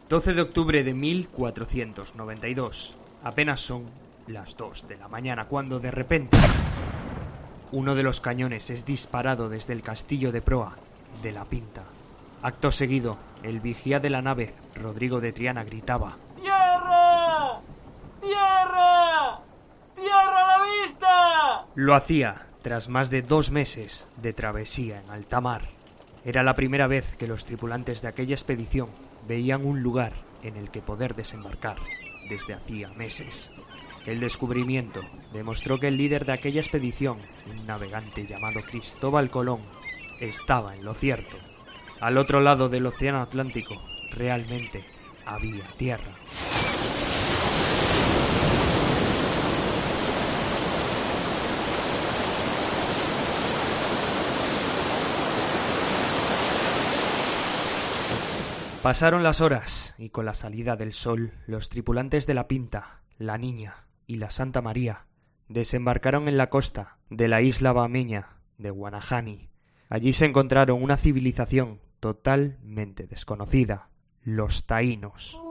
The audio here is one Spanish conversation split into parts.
12 de octubre de 1492. Apenas son las 2 de la mañana cuando de repente uno de los cañones es disparado desde el castillo de proa de la Pinta. Acto seguido, el vigía de la nave, Rodrigo de Triana, gritaba: ¡Tierra! ¡Tierra! ¡Tierra a la vista! Lo hacía tras más de 2 meses de travesía en alta mar. Era la primera vez que los tripulantes de aquella expedición veían un lugar en el que poder desembarcar desde hacía meses. El descubrimiento demostró que el líder de aquella expedición, un navegante llamado Cristóbal Colón, estaba en lo cierto. Al otro lado del océano Atlántico realmente había tierra. Pasaron las horas y con la salida del sol, los tripulantes de la Pinta, la Niña y la Santa María desembarcaron en la costa de la isla bahameña de Guanahani. Allí se encontraron una civilización totalmente desconocida, los taínos.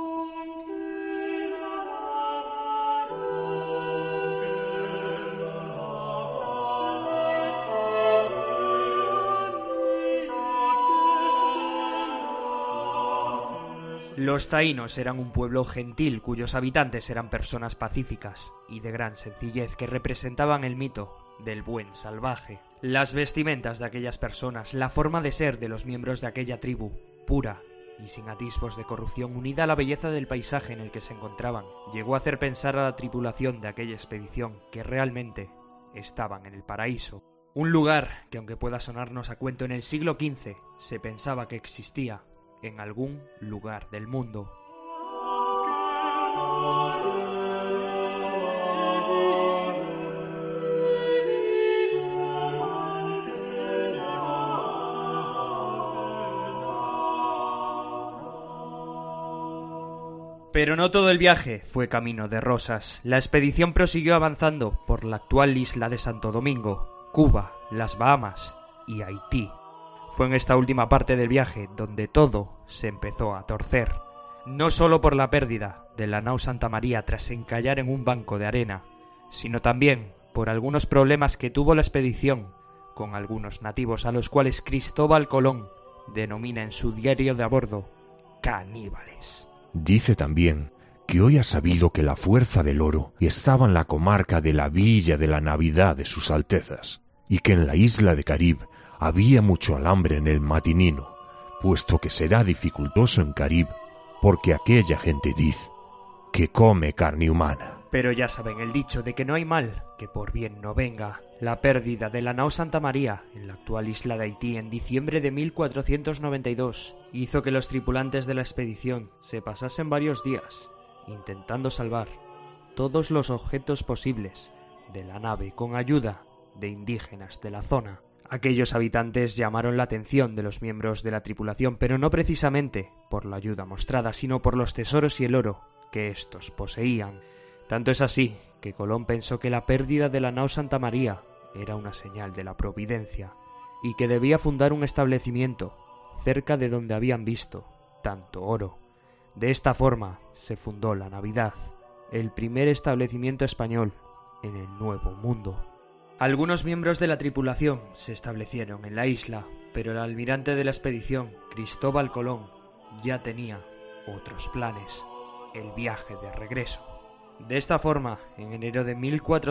Los taínos eran un pueblo gentil cuyos habitantes eran personas pacíficas y de gran sencillez que representaban el mito del buen salvaje. Las vestimentas de aquellas personas, la forma de ser de los miembros de aquella tribu, pura y sin atisbos de corrupción, unida a la belleza del paisaje en el que se encontraban, llegó a hacer pensar a la tripulación de aquella expedición que realmente estaban en el paraíso. Un lugar que, aunque pueda sonarnos a cuento, en el siglo XV se pensaba que existía en algún lugar del mundo. Pero no todo el viaje fue camino de rosas. La expedición prosiguió avanzando por la actual isla de Santo Domingo, Cuba, las Bahamas y Haití. Fue en esta última parte del viaje donde todo se empezó a torcer, no solo por la pérdida de la nao Santa María tras encallar en un banco de arena, sino también por algunos problemas que tuvo la expedición con algunos nativos a los cuales Cristóbal Colón denomina en su diario de a bordo caníbales. Dice también que hoy ha sabido que la fuerza del oro estaba en la comarca de la Villa de la Navidad de sus Altezas, y que en la isla de Carib había mucho alambre en el Matinino, puesto que será dificultoso en Carib, porque aquella gente dice que come carne humana. Pero ya saben el dicho de que no hay mal que por bien no venga. La pérdida de la nao Santa María en la actual isla de Haití en diciembre de 1492 hizo que los tripulantes de la expedición se pasasen varios días intentando salvar todos los objetos posibles de la nave con ayuda de indígenas de la zona. Aquellos habitantes llamaron la atención de los miembros de la tripulación, pero no precisamente por la ayuda mostrada, sino por los tesoros y el oro que estos poseían. Tanto es así que Colón pensó que la pérdida de la nao Santa María era una señal de la providencia y que debía fundar un establecimiento cerca de donde habían visto tanto oro. De esta forma se fundó la Navidad, el primer establecimiento español en el Nuevo Mundo. Algunos miembros de la tripulación se establecieron en la isla, pero el almirante de la expedición, Cristóbal Colón, ya tenía otros planes: el viaje de regreso. De esta forma, en enero de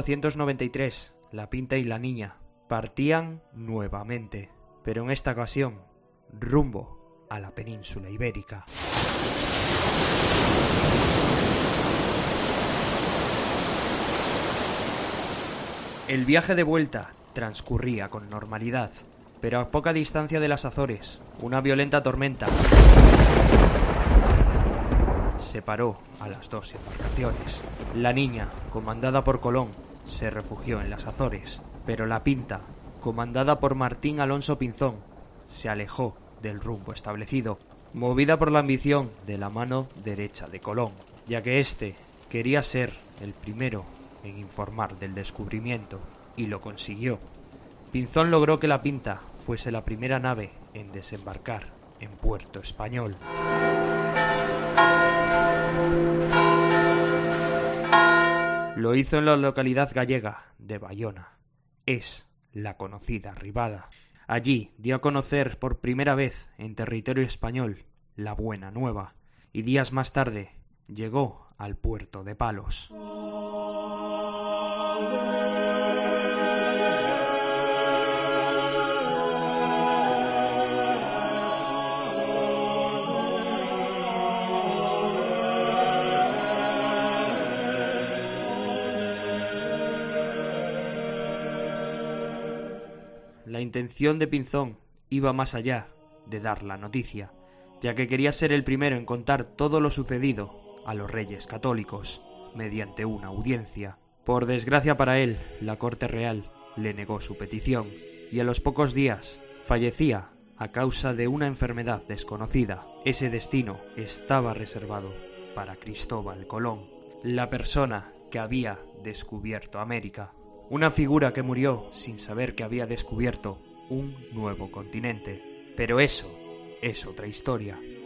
1493, la Pinta y la Niña partían nuevamente, pero en esta ocasión rumbo a la península ibérica. El viaje de vuelta transcurría con normalidad, pero a poca distancia de las Azores, una violenta tormenta separó a las dos embarcaciones. La Niña, comandada por Colón, se refugió en las Azores, pero la Pinta, comandada por Martín Alonso Pinzón, se alejó del rumbo establecido, movida por la ambición de la mano derecha de Colón, ya que éste quería ser el primero en informar del descubrimiento, y lo consiguió. Pinzón logró que la Pinta fuese la primera nave en desembarcar en Puerto Español. hizo en la localidad gallega de Bayona. Es la conocida Ribada. Allí dio a conocer por primera vez en territorio español la buena nueva, y días más tarde llegó al puerto de Palos. La intención de Pinzón iba más allá de dar la noticia, ya que quería ser el primero en contar todo lo sucedido a los reyes católicos, mediante una audiencia. Por desgracia para él, la corte real le negó su petición, y a los pocos días fallecía a causa de una enfermedad desconocida. Ese destino estaba reservado para Cristóbal Colón, la persona que había descubierto América. Una figura que murió sin saber que había descubierto un nuevo continente. Pero eso es otra historia.